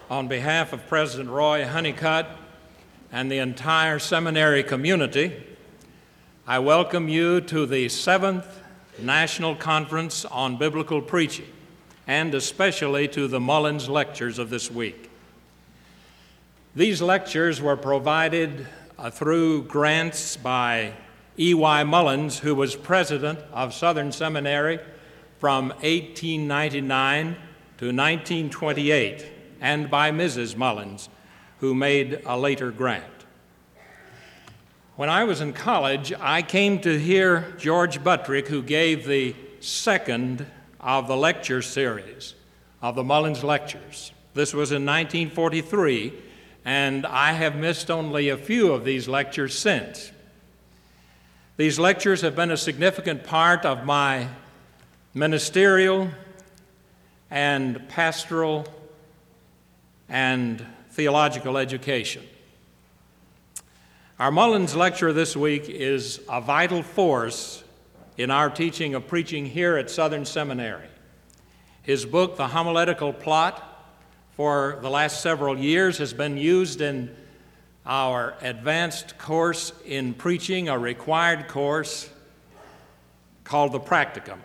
On behalf of President Roy Honeycutt and the entire seminary community, I welcome you to the 7th National Conference on Biblical Preaching, and especially to the Mullins Lectures of this week. These lectures were provided through grants by E.Y. Mullins, who was president of Southern Seminary from 1899 to 1928, and by Mrs. Mullins, who made a later grant. When I was in college, I came to hear George Buttrick, who gave the second of the lecture series of the Mullins Lectures. This was in 1943, and I have missed only a few of these lectures since. These lectures have been a significant part of my ministerial and pastoral and theological education. Our Mullins lecture this week is a vital force in our teaching of preaching here at Southern Seminary. His book, The Homiletical Plot, for the last several years has been used in our advanced course in preaching, a required course called the Practicum.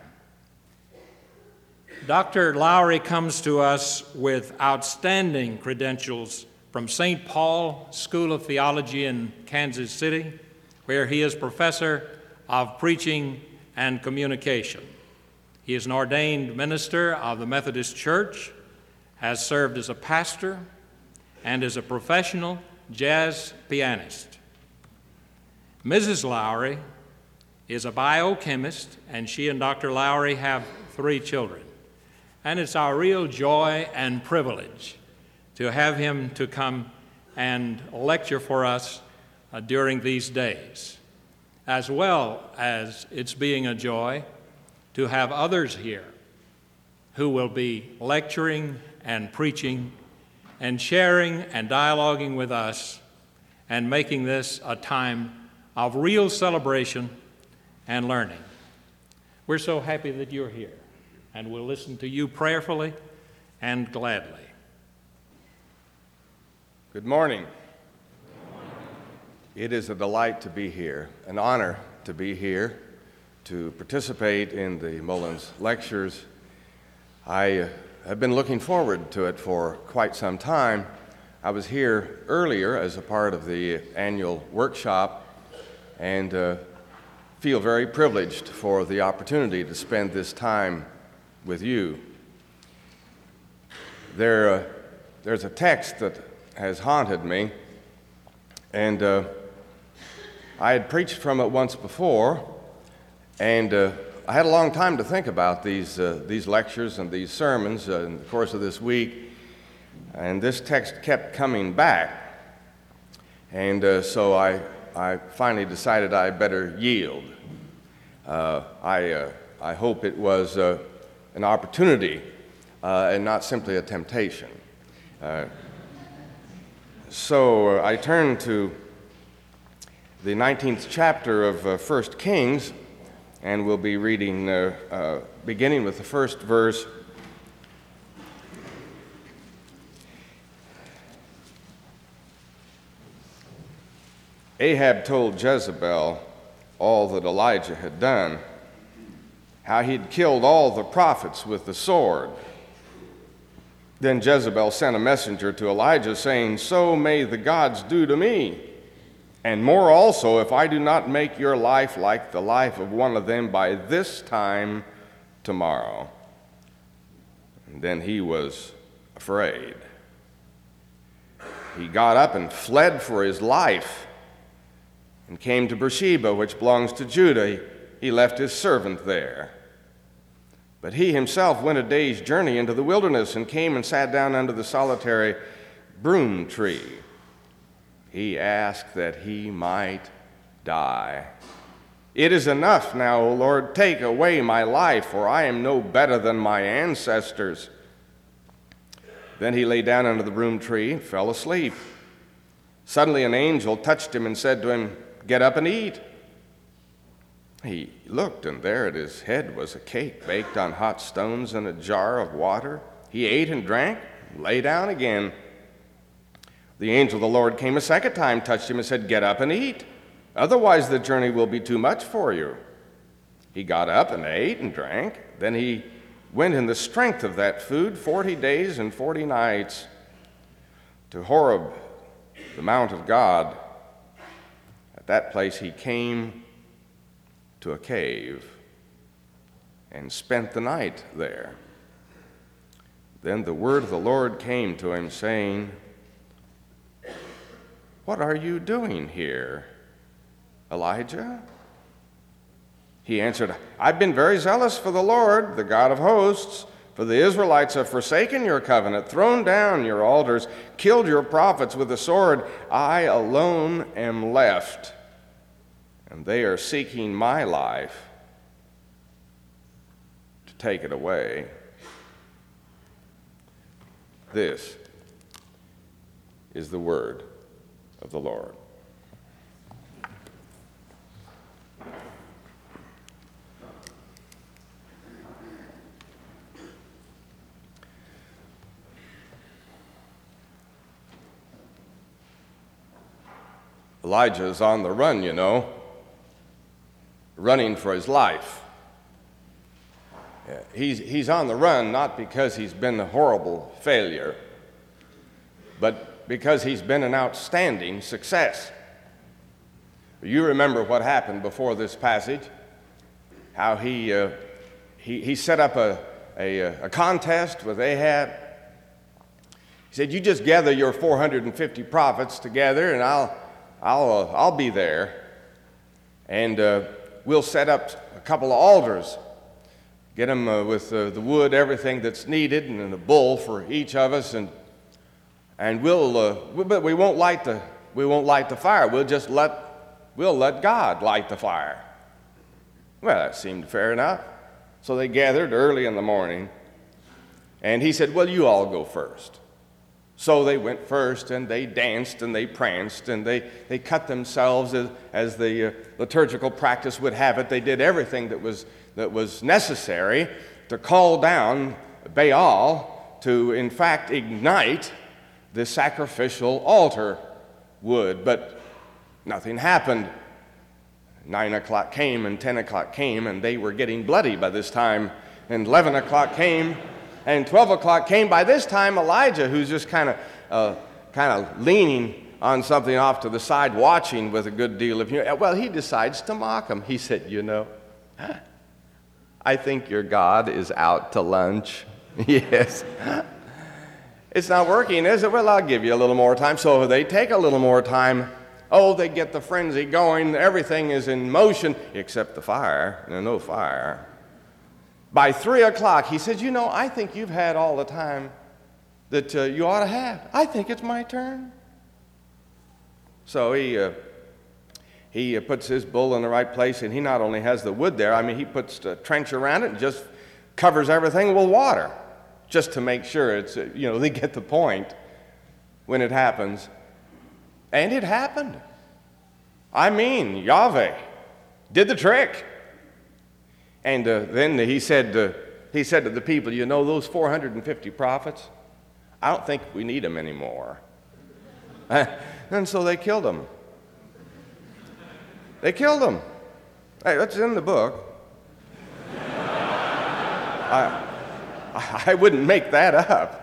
Dr. Lowry comes to us with outstanding credentials from St. Paul School of Theology in Kansas City, where he is professor of preaching and communication. He is an ordained minister of the Methodist Church, has served as a pastor, and is a professional jazz pianist. Mrs. Lowry is a biochemist, and she and Dr. Lowry have 3 children. And it's our real joy and privilege to have him to come and lecture for us during these days, as well as it's being a joy to have others here who will be lecturing and preaching and sharing and dialoguing with us and making this a time of real celebration and learning. We're so happy that you're here, and we'll listen to you prayerfully and gladly. Good morning. It is a delight to be here, an honor to be here, to participate in the Mullins Lectures. I have been looking forward to it for quite some time. I was here earlier as a part of the annual workshop and feel very privileged for the opportunity to spend this time with you. There's a text that has haunted me, and I had preached from it once before, and I had a long time to think about these lectures and these sermons in the course of this week, and this text kept coming back, and so I finally decided I better yield. I hope it was an opportunity and not simply a temptation. So I turn to the 19th chapter of 1 Kings, and we'll be reading, beginning with the first verse. Ahab told Jezebel all that Elijah had done, how he'd killed all the prophets with the sword. Then Jezebel sent a messenger to Elijah, saying, "So may the gods do to me, and more also, if I do not make your life like the life of one of them by this time tomorrow." And then he was afraid. He got up and fled for his life and came to Beersheba, which belongs to Judah. He left his servant there. But he himself went a day's journey into the wilderness and came and sat down under the solitary broom tree. He asked that he might die. "It is enough now, O Lord, take away my life, for I am no better than my ancestors." Then he lay down under the broom tree and fell asleep. Suddenly an angel touched him and said to him, "Get up and eat." He looked, and there at his head was a cake baked on hot stones and a jar of water. He ate and drank, and lay down again. The angel of the Lord came a second time, touched him, and said, "Get up and eat. Otherwise the journey will be too much for you." He got up and ate and drank. Then he went in the strength of that food 40 days and 40 nights to Horeb, the mount of God. At that place he came to a cave and spent the night there. Then the word of the Lord came to him, saying, "What are you doing here, Elijah?" He answered, "I've been very zealous for the Lord, the God of hosts, for the Israelites have forsaken your covenant, thrown down your altars, killed your prophets with the sword. I alone am left, and they are seeking my life to take it away." This is the word of the Lord. Elijah is on the run, you know, running for his life. He's on the run not because he's been a horrible failure, but because he's been an outstanding success. You remember what happened before this passage, how he set up a contest with Ahab. He said, "You just gather your 450 prophets together, and I'll be there, and we'll set up a couple of altars, get them with the wood, everything that's needed, and a bull for each of us, and but we won't light the fire. We'll let God light the fire." Well, that seemed fair enough. So they gathered early in the morning, and he said, "Well, you all go first." So they went first, and they danced, and they pranced, and they cut themselves as the liturgical practice would have it. They did everything that was necessary to call down Baal to, in fact, ignite the sacrificial altar wood. But nothing happened. 9 o'clock came, and 10 o'clock came, and they were getting bloody by this time. And 11 o'clock came, and 12 o'clock came. By this time, Elijah, who's just kind of leaning on something off to the side, watching with a good deal of humor, well, he decides to mock him. He said, "You know, I think your God is out to lunch." Yes. "It's not working, is it? Well, I'll give you a little more time." So they take a little more time. Oh, they get the frenzy going. Everything is in motion except the fire. There's no fire. By 3 o'clock, he said, "You know, I think you've had all the time that you ought to have. I think it's my turn." So he puts his bull in the right place, and he not only has the wood there, he puts a trench around it and just covers everything with water, just to make sure it's, they get the point when it happens. And it happened. Yahweh did the trick. And then he said to the people, "You know, those 450 prophets, I don't think we need them anymore." And so they killed them. They killed them. Hey, that's in the book. I wouldn't make that up.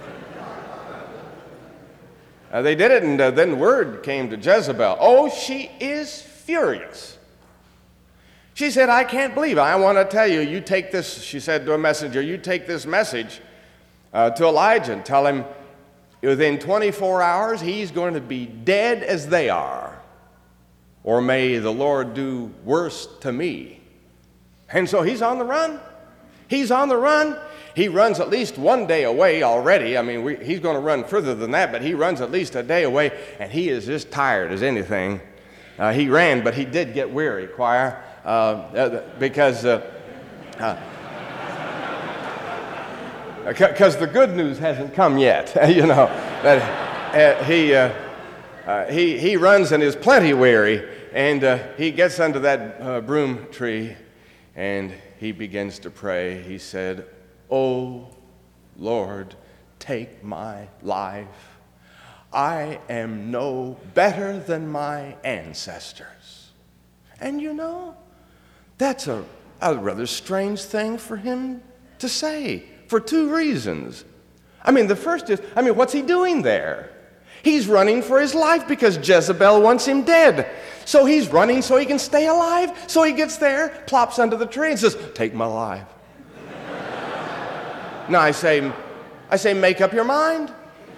They did it, and then word came to Jezebel. Oh, she is furious. She said, "I can't believe it. I want to tell you, you take this," she said to a messenger, "you take this message to Elijah and tell him within 24 hours he's going to be dead as they are, or may the Lord do worse to me." And so he's on the run. He's on the run. He runs at least one day away already. He's going to run further than that, but he runs at least a day away, and he is just tired as anything. He ran, but he did get weary, choir, because the good news hasn't come yet. He runs and is plenty weary, and he gets under that broom tree, and he begins to pray. He said, "Oh, Lord, take my life. I am no better than my ancestors. And you know, that's a rather strange thing for him to say for two reasons. The first is, what's he doing there? He's running for his life because Jezebel wants him dead. So he's running so he can stay alive. So he gets there, plops under the tree and says, take my life. Now I say, make up your mind.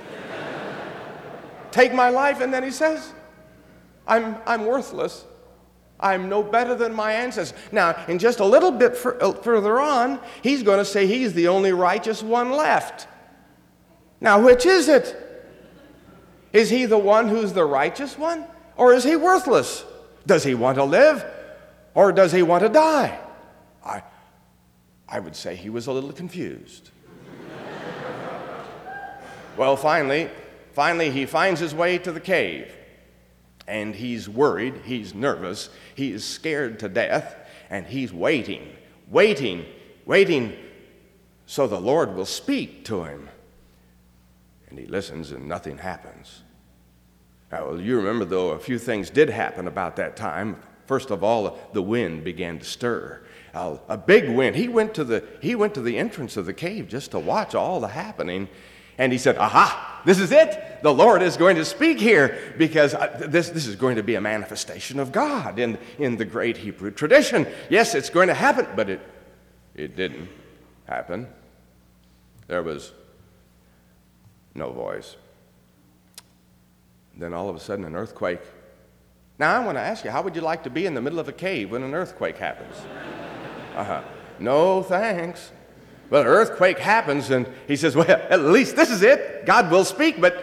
Take my life. And then he says, I'm worthless. I'm no better than my ancestors. Now, in just a little bit further on, he's going to say he's the only righteous one left. Now, which is it? Is he the one who's the righteous one? Or is he worthless? Does he want to live? Or does he want to die? I would say he was a little confused. Well, finally, he finds his way to the cave. And he's worried, he's nervous, he is scared to death, and he's waiting so the Lord will speak to him. And he listens and nothing happens. Now, you remember, though, a few things did happen about that time. First of all, the wind began to stir. A big wind. He went to the entrance of the cave just to watch all the happening. And he said, aha, this is it. The Lord is going to speak here because this is going to be a manifestation of God in the great Hebrew tradition. Yes, it's going to happen, but it didn't happen. There was no voice. Then all of a sudden an earthquake. Now I want to ask you, how would you like to be in the middle of a cave when an earthquake happens? No thanks. Well, an earthquake happens and he says, well, at least this is it. God will speak, but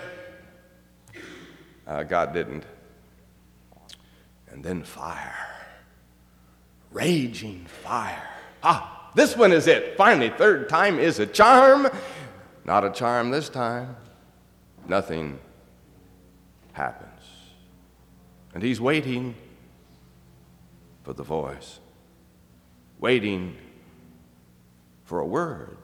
God didn't. And then fire. Raging fire. This one is it. Finally, third time is a charm. Not a charm this time. Nothing happens. And he's waiting for the voice. Waiting for a word.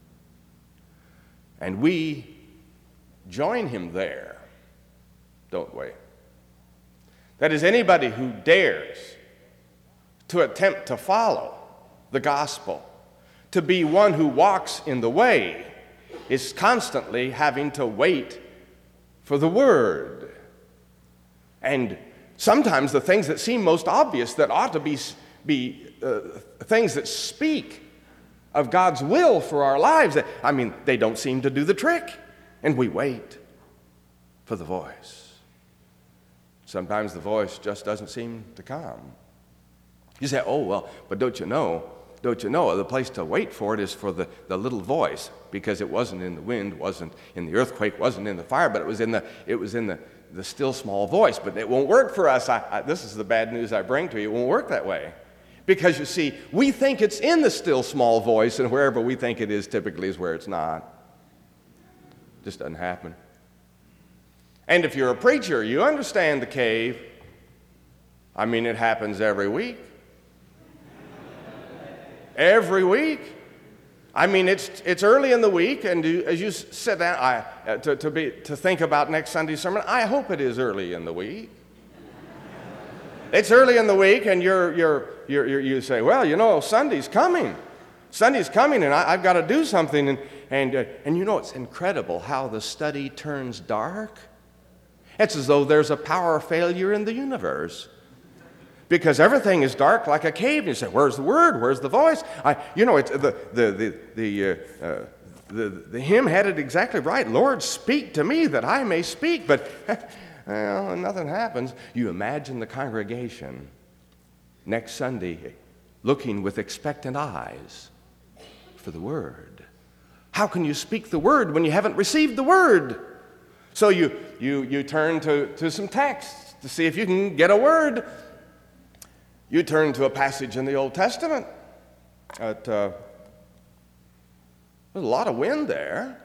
And we join him there, don't we? That is, anybody who dares to attempt to follow the gospel, to be one who walks in the way, is constantly having to wait for the word. And sometimes the things that seem most obvious, that ought to be things that speak of God's will for our lives, they don't seem to do the trick. And we wait for the voice. Sometimes the voice just doesn't seem to come. You say, oh, well, but don't you know, the place to wait for it is for the little voice, because it wasn't in the wind, wasn't in the earthquake, wasn't in the fire, but it was in the still small voice. But it won't work for us. This is the bad news I bring to you. It won't work that way. Because you see, we think it's in the still small voice, and wherever we think it is typically is where it's not. It just doesn't happen. And if you're a preacher, you understand the cave. It happens every week. Every week. It's early in the week, and as you sit down to think about next Sunday's sermon, I hope it is early in the week. It's early in the week, and you say, well, Sunday's coming. Sunday's coming, and I've got to do something. And it's incredible how the study turns dark. It's as though there's a power failure in the universe. Because everything is dark like a cave. And you say, where's the word? Where's the voice? It's the hymn had it exactly right. Lord, speak to me that I may speak. But nothing happens. You imagine the congregation next Sunday looking with expectant eyes for the word. How can you speak the word when you haven't received the word? So you turn to some texts to see if you can get a word. You turn to a passage in the Old Testament. There's a lot of wind there.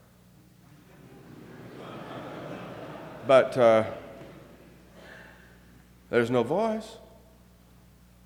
But there's no voice.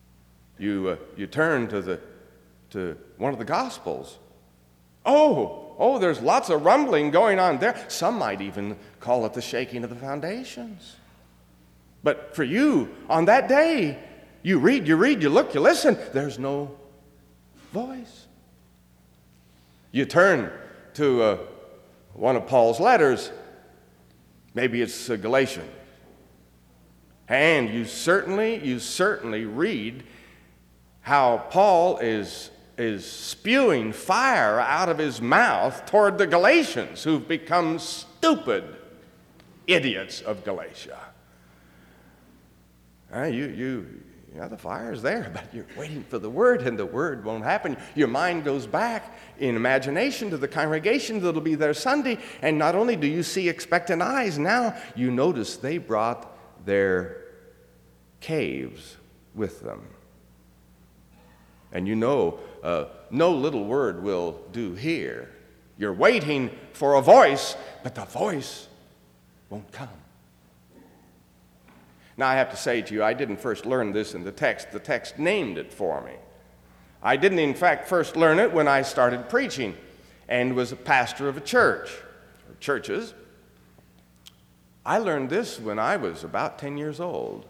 You turn to one of the Gospels. Oh, there's lots of rumbling going on there. Some might even call it the shaking of the foundations. But for you, on that day, you read, you look, you listen, there's no voice. You turn to one of Paul's letters, maybe it's Galatians, and you certainly read how Paul is spewing fire out of his mouth toward the Galatians who've become stupid idiots of Galatia. The fire's there, but you're waiting for the word, and the word won't happen. Your mind goes back in imagination to the congregation that'll be there Sunday, and not only do you see expectant eyes, now you notice they brought their caves with them. And no little word will do here. You're waiting for a voice, but the voice won't come. Now, I have to say to you, I didn't first learn this in the text. The text named it for me. I didn't, in fact, first learn it when I started preaching and was a pastor of a church, or churches. I learned this when I was about 10 years old.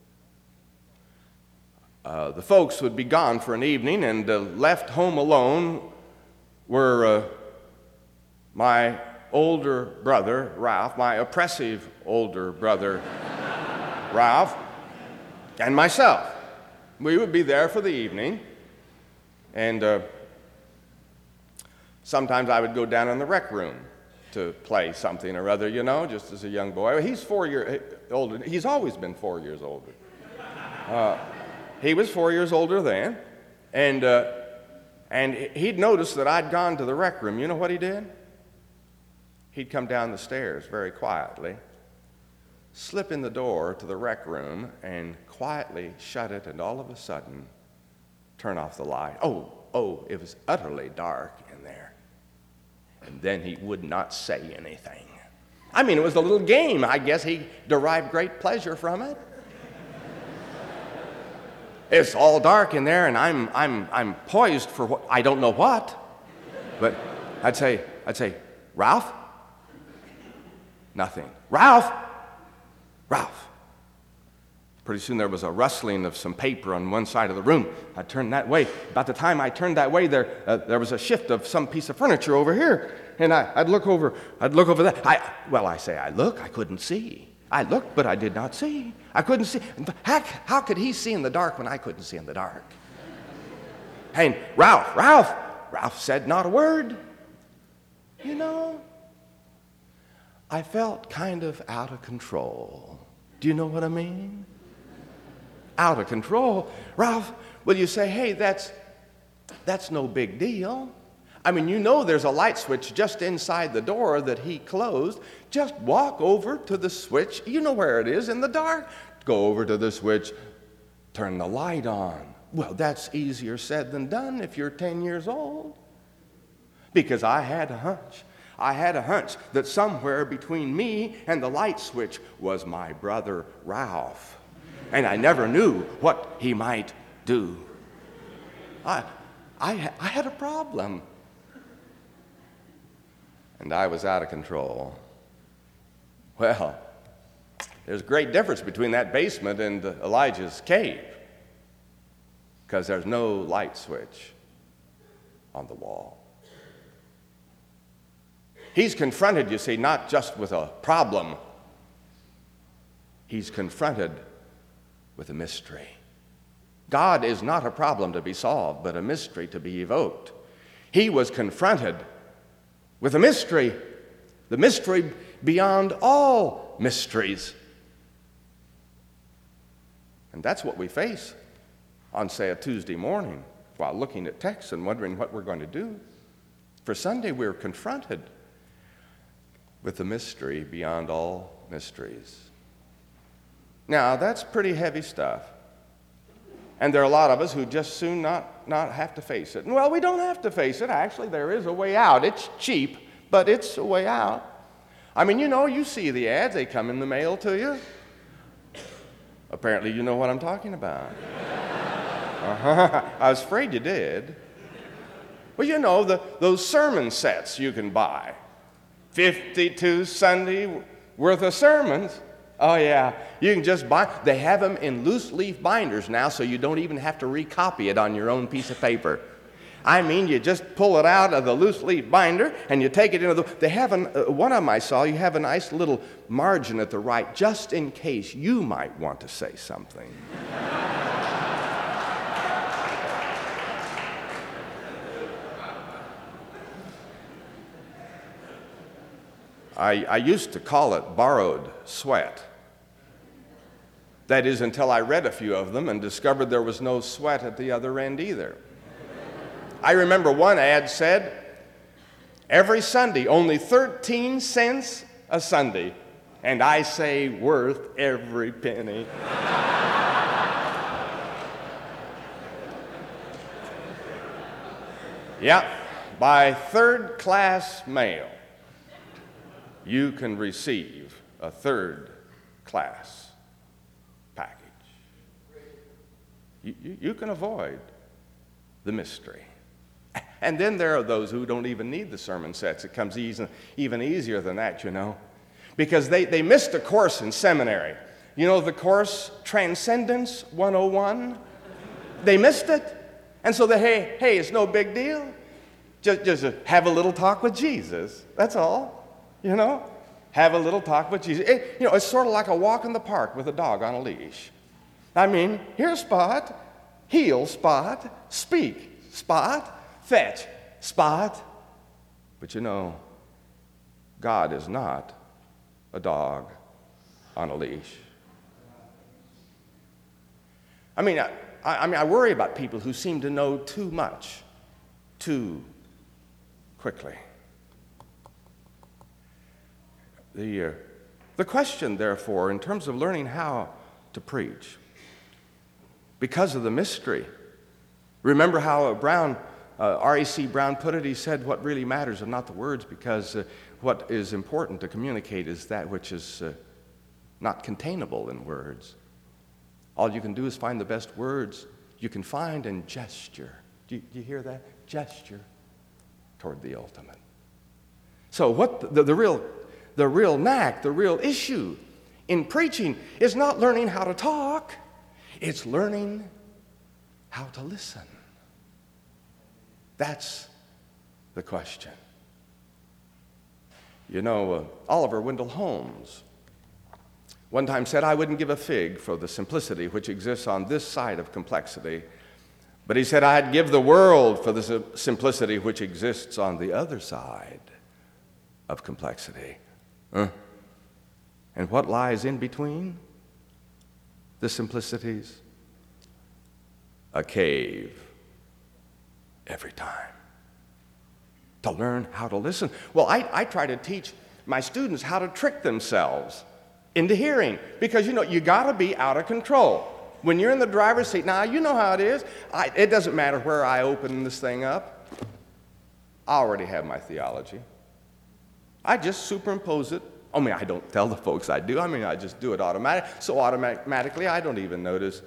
The folks would be gone for an evening, and left home alone were my older brother, Ralph, my oppressive older brother, Ralph, and myself. We would be there for the evening, and sometimes I would go down in the rec room to play something or other, just as a young boy. He's 4 years older. He's always been 4 years older. He was 4 years older then, and he'd noticed that I'd gone to the rec room. You know what he did? He'd come down the stairs very quietly, slip in the door to the rec room, and quietly shut it, and all of a sudden turn off the light. It was utterly dark in there. And then he would not say anything. I mean, it was a little game. I guess he derived great pleasure from it. It's all dark in there, and I'm poised for what, I don't know what. But I'd say, Ralph? Nothing. Ralph! Pretty soon there was a rustling of some paper on one side of the room. I turned that way. About the time I turned that way, there was a shift of some piece of furniture over here. And I'd look over that. I couldn't see. I looked, but I did not see. I couldn't see. How could he see in the dark when I couldn't see in the dark? And Ralph said not a word. I felt kind of out of control. Do you know what I mean? Out of control. Ralph, will you say, hey, that's no big deal. I mean, there's a light switch just inside the door that he closed. Just walk over to the switch. You know where it is in the dark. Go over to the switch, turn the light on. Well, that's easier said than done if you're 10 years old. Because I had a hunch. I had a hunch that somewhere between me and the light switch was my brother Ralph. And I never knew what he might do. I had a problem. And I was out of control. Well, there's a great difference between that basement and Elijah's cave, because there's no light switch on the wall. He's confronted, you see, not just with a problem. He's confronted with a mystery. God is not a problem to be solved, but a mystery to be evoked. He was confronted with a mystery, the mystery beyond all mysteries. And that's what we face on, say, a Tuesday morning while looking at texts and wondering what we're going to do. For Sunday, we're confronted with the mystery beyond all mysteries. Now, that's pretty heavy stuff. And there are a lot of us who just soon not have to face it. And, well, we don't have to face it. Actually, there is a way out. It's cheap, but it's a way out. I mean, you see the ads. They come in the mail to you. Apparently, you know what I'm talking about. I was afraid you did. Well, you know, those sermon sets you can buy. 52 Sunday worth of sermons. Oh, yeah. You can just buy. They have them in loose leaf binders now, so you don't even have to recopy it on your own piece of paper. I mean, you just pull it out of the loose leaf binder and you take it into the. They have one of them I saw. You have a nice little margin at the right, just in case you might want to say something. I used to call it borrowed sweat. That is, until I read a few of them and discovered there was no sweat at the other end either. I remember one ad said, every Sunday, only 13 cents a Sunday, and I say worth every penny. Yeah, by third-class mail, you can receive a third-class package. You can avoid the mystery. And then there are those who don't even need the sermon sets. It comes even easier than that, you know, because they missed a course in seminary. You know the course Transcendence 101? They missed it. And so hey, it's no big deal. Just have a little talk with Jesus. That's all, you know. Have a little talk with Jesus. It's sort of like a walk in the park with a dog on a leash. I mean, here, Spot, heel, Spot, speak, Spot, fetch, Spot. But you know, God is not a dog on a leash. I mean, I worry about people who seem to know too much, too quickly. The question, therefore, in terms of learning how to preach, because of the mystery, remember how R.A.C. Brown put it? He said, what really matters are not the words, because what is important to communicate is that which is not containable in words. All you can do is find the best words you can find and gesture. Do you hear that? Gesture toward the ultimate. So what the real knack, the real issue in preaching is not learning how to talk. It's learning how to listen. That's the question. You know, Oliver Wendell Holmes one time said, I wouldn't give a fig for the simplicity which exists on this side of complexity, but he said, I'd give the world for the simplicity which exists on the other side of complexity. And what lies in between the simplicities? A cave every time. To learn how to listen. Well, I try to teach my students how to trick themselves into hearing, because you got to be out of control. When you're in the driver's seat, now you know how it is. It doesn't matter where I open this thing up. I already have my theology. I just superimpose it. I mean, I don't tell the folks I do. I mean, I just do it automatically I don't even notice.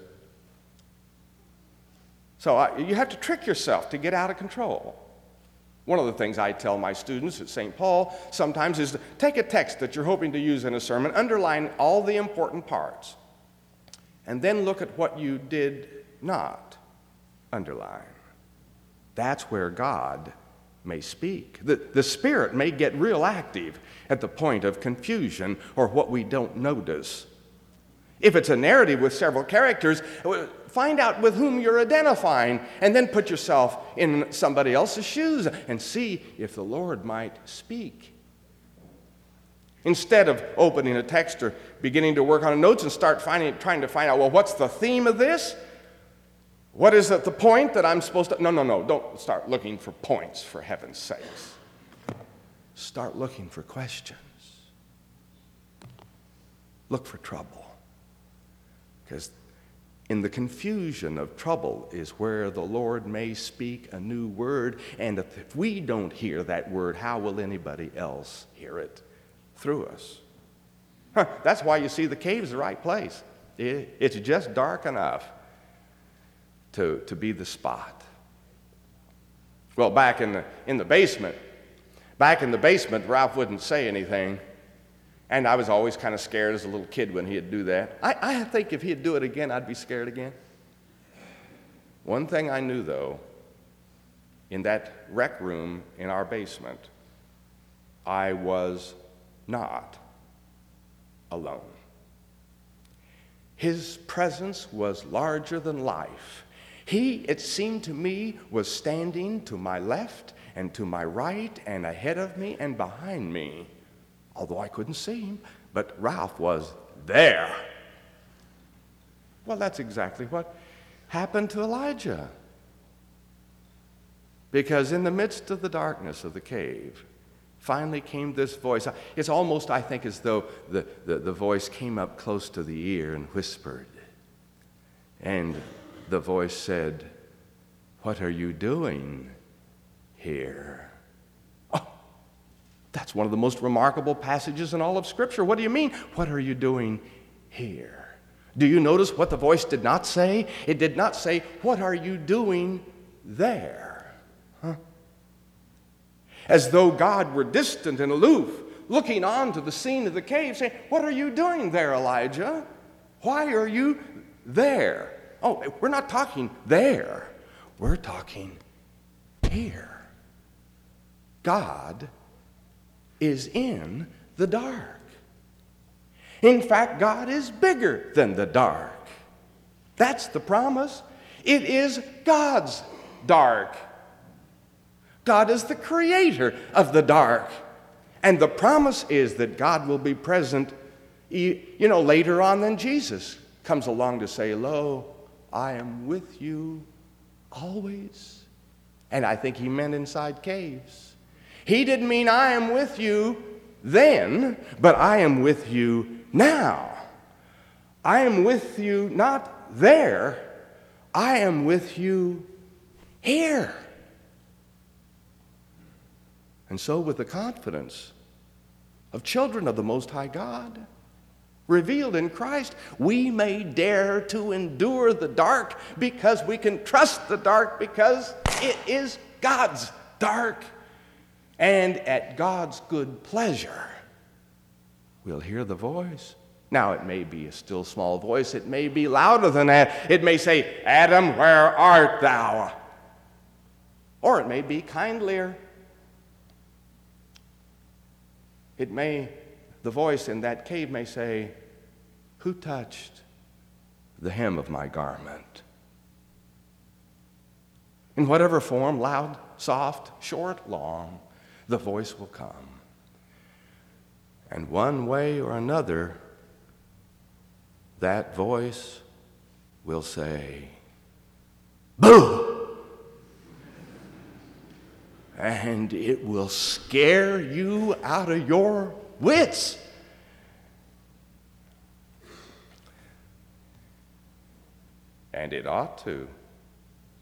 So you have to trick yourself to get out of control. One of the things I tell my students at St. Paul sometimes is to take a text that you're hoping to use in a sermon, underline all the important parts, and then look at what you did not underline. That's where God may speak. The Spirit may get real active at the point of confusion or what we don't notice. If it's a narrative with several characters, find out with whom you're identifying, and then put yourself in somebody else's shoes and see if the Lord might speak. Instead of opening a text or beginning to work on notes and trying to find out, well, what's the theme of this? What is the point that I'm supposed to... No, don't start looking for points, for heaven's sakes. Start looking for questions. Look for trouble. Because in the confusion of trouble is where the Lord may speak a new word, and if we don't hear that word, how will anybody else hear it through us? That's why you see the cave's the right place. It's just dark enough to be the spot. Well, back in the basement, Ralph wouldn't say anything. And I was always kind of scared as a little kid when he'd do that. I think if he'd do it again, I'd be scared again. One thing I knew, though, in that rec room in our basement, I was not alone. His presence was larger than life. He, it seemed to me, was standing to my left and to my right and ahead of me and behind me, although I couldn't see him, but Ralph was there. Well, that's exactly what happened to Elijah. Because in the midst of the darkness of the cave, finally came this voice. It's almost, I think, as though the voice came up close to the ear and whispered. And the voice said, "What are you doing here?" Oh, that's one of the most remarkable passages in all of Scripture. What do you mean, what are you doing here? Do you notice what the voice did not say? It did not say, "What are you doing there?" Huh? As though God were distant and aloof, looking on to the scene of the cave, saying, "What are you doing there, Elijah? Why are you there?" Oh, we're not talking there. We're talking here. God is in the dark. In fact, God is bigger than the dark. That's the promise. It is God's dark. God is the creator of the dark. And the promise is that God will be present, later on than Jesus comes along to say, "Lo, I am with you always." And I think he meant inside caves. He didn't mean I am with you then, but I am with you now. I am with you not there, I am with you here. And so with the confidence of children of the Most High God, revealed in Christ, we may dare to endure the dark because we can trust the dark because it is God's dark. And at God's good pleasure, we'll hear the voice. Now, it may be a still small voice. It may be louder than that. It may say, "Adam, where art thou?" Or it may be kindlier. The voice in that cave may say, "Who touched the hem of my garment?" In whatever form, loud, soft, short, long, the voice will come. And one way or another, that voice will say, "Boo!" And it will scare you out of your wits. And it ought to.